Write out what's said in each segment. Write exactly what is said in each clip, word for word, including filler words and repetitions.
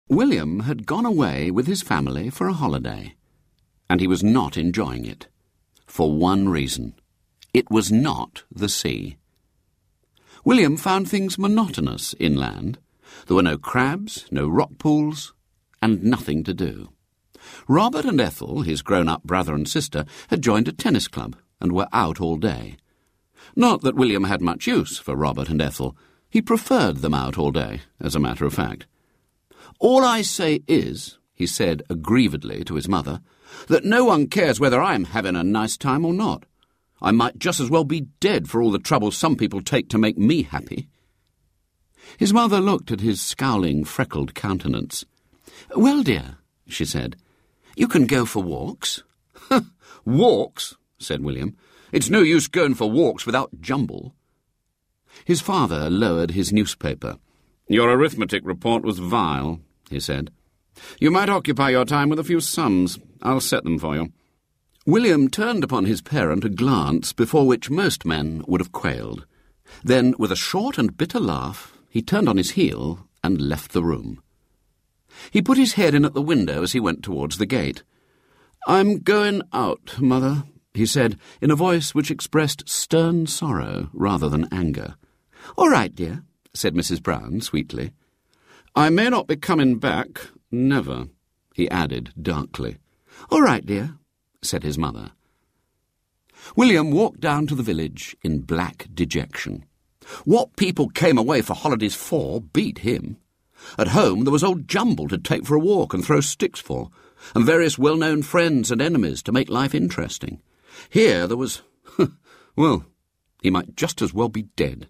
William had gone away with his family for a holiday, and he was not enjoying it, for one reason. It was not the sea. William found things monotonous inland. There were no crabs, no rock pools, and nothing to do. Robert and Ethel, his grown-up brother and sister, had joined a tennis club and were out all day. Not that William had much use for Robert and Ethel. He preferred them out all day, as a matter of fact. "All I say is," he said aggrievedly to his mother, "that no one cares whether I'm having a nice time or not. I might just as well be dead for all the trouble some people take to make me happy." His mother looked at his scowling, freckled countenance. "Well, dear," she said, "you can go for walks." "Walks?" said William. "It's no use going for walks without Jumble." His father lowered his newspaper. "Your arithmetic report was vile," he said. "You might occupy your time with a few sums. I'll set them for you." William turned upon his parent a glance before which most men would have quailed. Then, with a short and bitter laugh, he turned on his heel and left the room. He put his head in at the window as he went towards the gate. "I'm going out, Mother," he said, in a voice which expressed stern sorrow rather than anger. "All right, dear," said Missus Brown sweetly. "I may not be coming back, never," he added darkly. "All right, dear," said his mother. William walked down to the village in black dejection. What people came away for holidays for beat him. At home there was old Jumble to take for a walk and throw sticks for, and various well-known friends and enemies to make life interesting. Here there was, well, he might just as well be dead.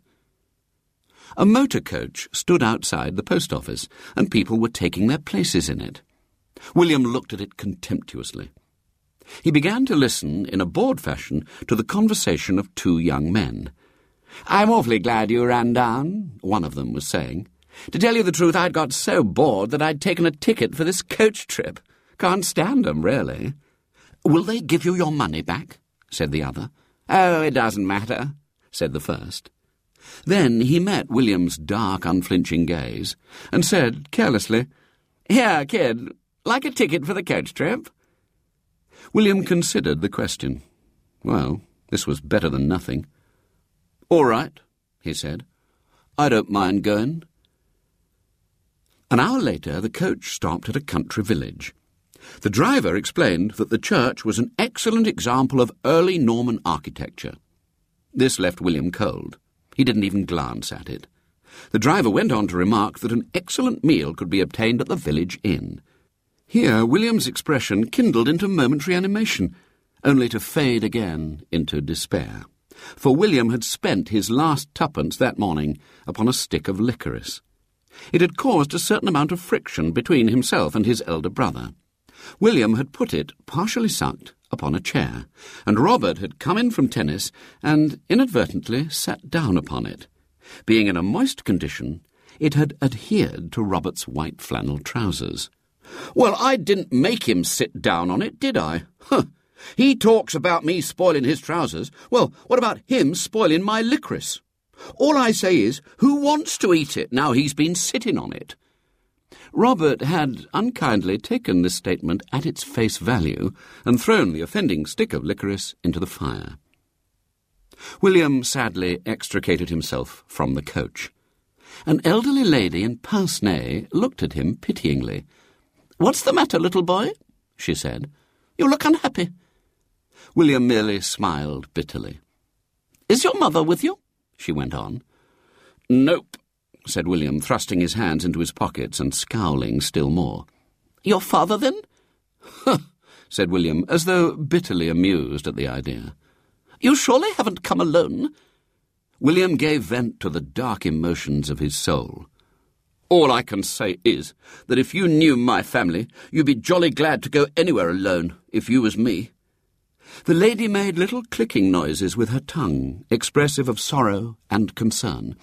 A motor coach stood outside the post office, and people were taking their places in it. William looked at it contemptuously. He began to listen in a bored fashion to the conversation of two young men. "I'm awfully glad you ran down," one of them was saying. "To tell you the truth, I'd got so bored that I'd taken a ticket for this coach trip. Can't stand 'em, really." "Will they give you your money back?" said the other. "Oh, it doesn't matter," said the first. Then he met William's dark, unflinching gaze and said carelessly, "Here, kid, like a ticket for the coach trip?" William considered the question. Well, this was better than nothing. "All right," he said. "I don't mind going." An hour later, the coach stopped at a country village. The driver explained that the church was an excellent example of early Norman architecture. This left William cold. He didn't even glance at it. The driver went on to remark that an excellent meal could be obtained at the village inn. Here William's expression kindled into momentary animation, only to fade again into despair. For William had spent his last twopence that morning upon a stick of licorice. It had caused a certain amount of friction between himself and his elder brother. William had put it, partially sucked, upon a chair, and Robert had come in from tennis and inadvertently sat down upon it. Being in a moist condition, it had adhered to Robert's white flannel trousers. "Well, I didn't make him sit down on it, did I? Huh! He talks about me spoiling his trousers. Well, what about him spoiling my licorice? All I say is, who wants to eat it now he's been sitting on it?" Robert had unkindly taken this statement at its face value and thrown the offending stick of licorice into the fire. William sadly extricated himself from the coach. An elderly lady in pince-nez looked at him pityingly. "What's the matter, little boy?" she said. "You look unhappy." William merely smiled bitterly. "Is your mother with you?" she went on. "Nope," said William, thrusting his hands into his pockets and scowling still more. "Your father, then?" "Huh," said William, as though bitterly amused at the idea. "You surely haven't come alone?" William gave vent to the dark emotions of his soul. "All I can say is that if you knew my family, you'd be jolly glad to go anywhere alone, if you was me." The lady made little clicking noises with her tongue, expressive of sorrow and concern.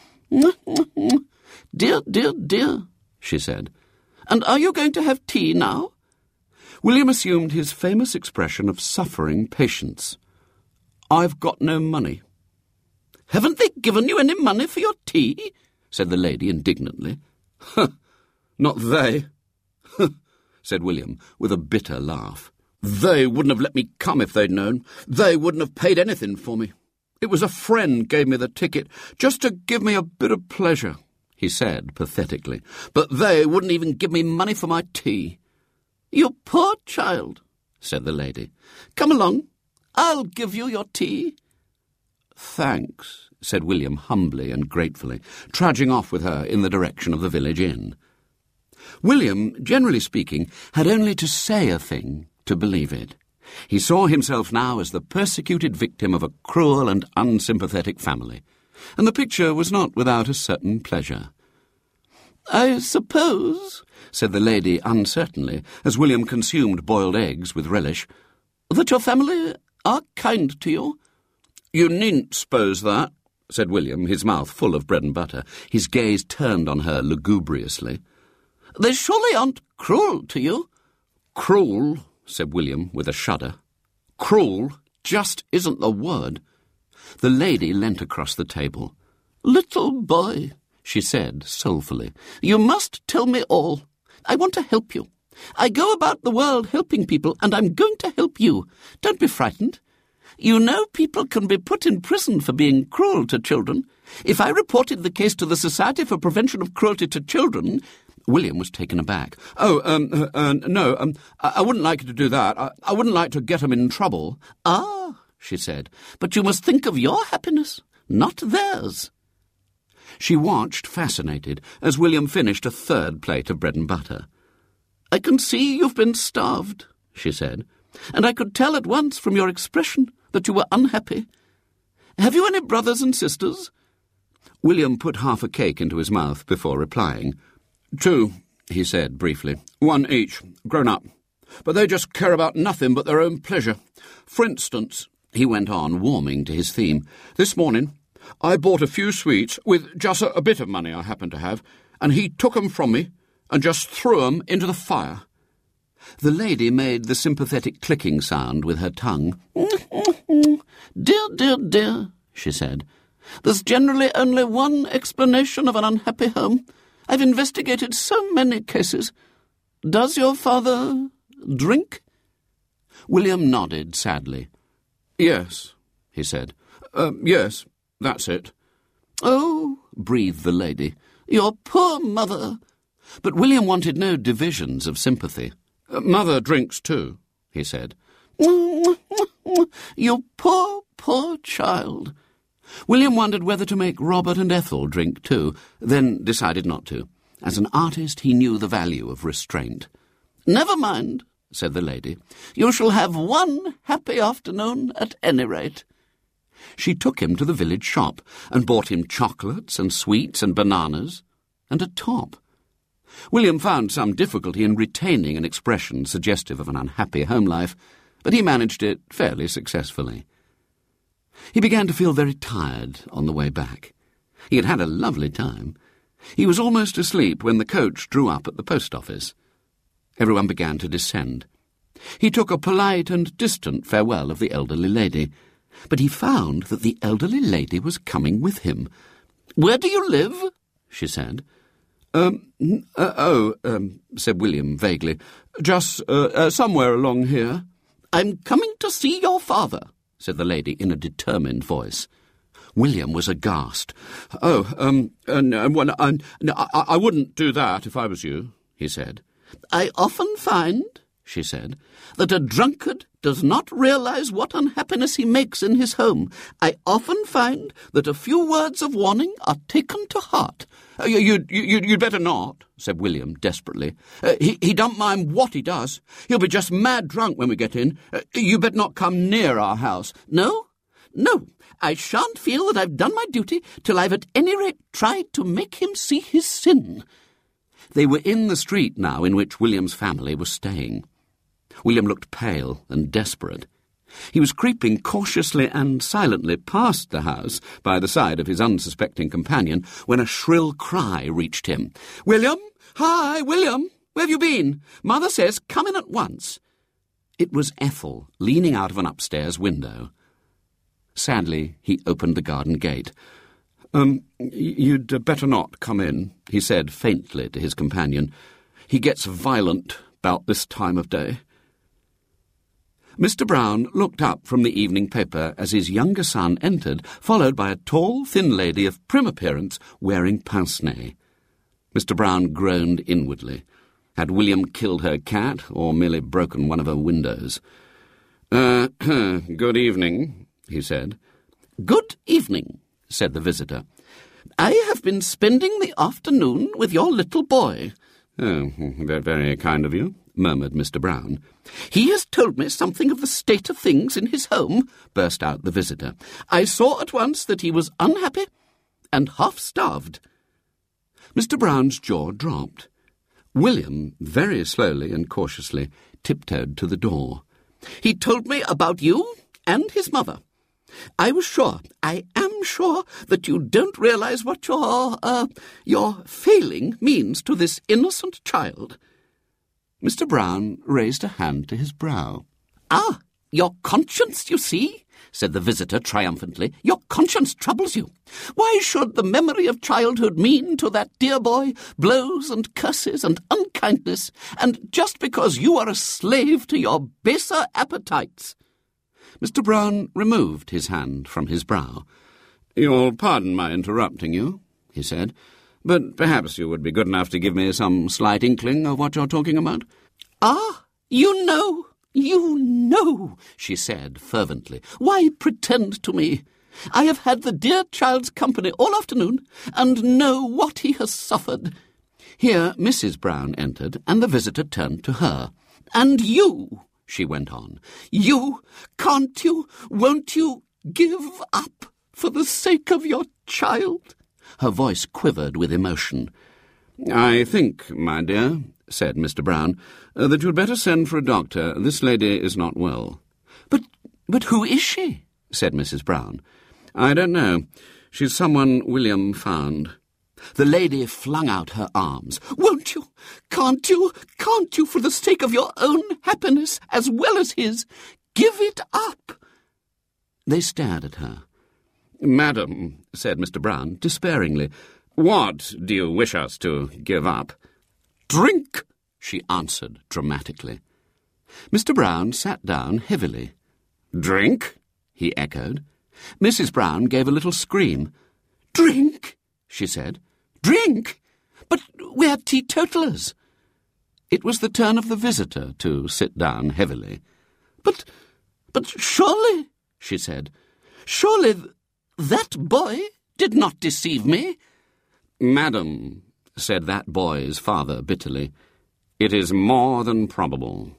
"Dear, dear, dear," she said. "And are you going to have tea now?" William assumed his famous expression of suffering patience. "I've got no money." "Haven't they given you any money for your tea?" said the lady indignantly. "Huh, not they," said William, with a bitter laugh. "They wouldn't have let me come if they'd known. They wouldn't have paid anything for me. It was a friend gave me the ticket, just to give me a bit of pleasure," he said pathetically. "But they wouldn't even give me money for my tea." "You poor child," said the lady. "Come along. I'll give you your tea." "Thanks," said William humbly and gratefully, trudging off with her in the direction of the village inn. William, generally speaking, had only to say a thing to believe it. He saw himself now as the persecuted victim of a cruel and unsympathetic family, and the picture was not without a certain pleasure. "I suppose," said the lady uncertainly, as William consumed boiled eggs with relish, "that your family are kind to you?" "You needn't suppose that," said William, his mouth full of bread and butter, his gaze turned on her lugubriously. "They surely aren't cruel to you?" "Cruel," said William with a shudder. "Cruel just isn't the word." The lady leant across the table. "Little boy," she said soulfully, "you must tell me all. I want to help you. I go about the world helping people, and I'm going to help you. Don't be frightened. You know people can be put in prison for being cruel to children. If I reported the case to the Society for Prevention of Cruelty to Children—" William was taken aback. "Oh, um, uh, uh, no, um, I, I wouldn't like you to do that. I, I wouldn't like to get 'em in trouble." "Ah," she said, "but you must think of your happiness, not theirs." She watched, fascinated, as William finished a third plate of bread and butter. "I can see you've been starved," she said, "and I could tell at once from your expression that you were unhappy. Have you any brothers and sisters?" William put half a cake into his mouth before replying. "Two," he said briefly. "One each, grown up. But they just care about nothing but their own pleasure. For instance," he went on, warming to his theme, "this morning I bought a few sweets with just a, a bit of money I happened to have, and he took 'em from me and just threw 'em into the fire." The lady made the sympathetic clicking sound with her tongue. "Dear, dear, dear," she said. "There's generally only one explanation of an unhappy home. I've investigated so many cases. Does your father drink?" William nodded sadly. "Yes," he said. Uh, yes, that's it." "Oh," breathed the lady, "your poor mother." But William wanted no divisions of sympathy. Uh, "Mother drinks too," he said. "You poor, poor child." William wondered whether to make Robert and Ethel drink too, then decided not to. As an artist, he knew the value of restraint. "Never mind," said the lady. "You shall have one happy afternoon at any rate." She took him to the village shop and bought him chocolates and sweets and bananas and a top. William found some difficulty in retaining an expression suggestive of an unhappy home life, but he managed it fairly successfully. He began to feel very tired on the way back. He had had a lovely time. He was almost asleep when the coach drew up at the post office. Everyone began to descend. He took a polite and distant farewell of the elderly lady, but he found that the elderly lady was coming with him. "Where do you live?" she said. Um, uh, oh, um, said William vaguely, "just uh, uh, somewhere along here." "I'm coming to see your father," said the lady in a determined voice. William was aghast. "Oh, um, uh, no, well, I, no, I, I wouldn't do that if I was you," he said. "I often find," she said, "that a drunkard does not realize what unhappiness he makes in his home. I often find that a few words of warning are taken to heart." Uh, you, you, you, you'd better not," said William desperately. Uh, he, he don't mind what he does. He'll be just mad drunk when we get in. Uh, you better not come near our house." "No, no, I shan't feel that I've done my duty till I've at any rate tried to make him see his sin." They were in the street now in which William's family was staying. William looked pale and desperate. He was creeping cautiously and silently past the house by the side of his unsuspecting companion when a shrill cry reached him. "William! Hi, William! Where have you been? Mother says come in at once." It was Ethel, leaning out of an upstairs window. Sadly, he opened the garden gate. Um, you'd better not come in," he said faintly to his companion. He gets violent about this time of day." Mister Brown looked up from the evening paper as his younger son entered, followed by a tall, thin lady of prim appearance wearing pince-nez. Mister Brown groaned inwardly. Had William killed her cat, or merely broken one of her windows? Uh, good evening, he said. "Good evening," said the visitor. "I have been spending the afternoon with your little boy." "Oh, very kind of you," murmured Mister Brown. "He has told me something of the state of things in his home," burst out the visitor. "I saw at once that he was unhappy and half-starved." Mister Brown's jaw dropped. William, very slowly and cautiously, tiptoed to the door. "He told me about you and his mother. I was sure, I am sure, that you don't realize what your, uh, your failing means to this innocent child." Mister Brown raised a hand to his brow. "Ah, your conscience, you see," said the visitor triumphantly. "Your conscience troubles you. Why should the memory of childhood mean to that dear boy blows and curses and unkindness, and just because you are a slave to your baser appetites?" Mister Brown removed his hand from his brow. "You'll pardon my interrupting you," he said, "but perhaps you would be good enough to give me some slight inkling of what you're talking about." "Ah, you know, you know," she said fervently. "Why pretend to me? I have had the dear child's company all afternoon, and know what he has suffered." Here Missus Brown entered, and the visitor turned to her. "And you," she went on, "you, can't you, won't you give up for the sake of your child?" Her voice quivered with emotion. "I think, my dear," said Mister Brown, uh, "that you'd better send for a doctor. This lady is not well." But, but who is she?" said Missus Brown. "I don't know. She's someone William found." The lady flung out her arms. "Won't you? Can't you? Can't you, for the sake of your own happiness as well as his? Give it up!" They stared at her. "Madam," said Mister Brown despairingly, "what do you wish us to give up?" "Drink," she answered dramatically. Mister Brown sat down heavily. "Drink?" he echoed. Missus Brown gave a little scream. "Drink," she said. "Drink? But we're teetotalers." It was the turn of the visitor to sit down heavily. But, but surely," she said, "surely th- that boy did not deceive me." "Madam," said that boy's father bitterly, "it is more than probable."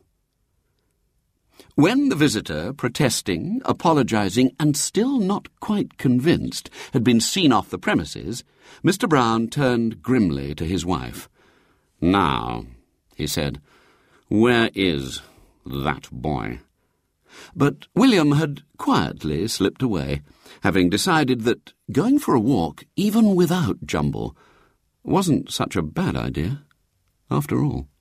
When the visitor, protesting, apologizing, and still not quite convinced, had been seen off the premises, Mister Brown turned grimly to his wife. "Now," he said, "where is that boy?" But William had quietly slipped away, having decided that going for a walk, even without Jumble, wasn't such a bad idea, after all.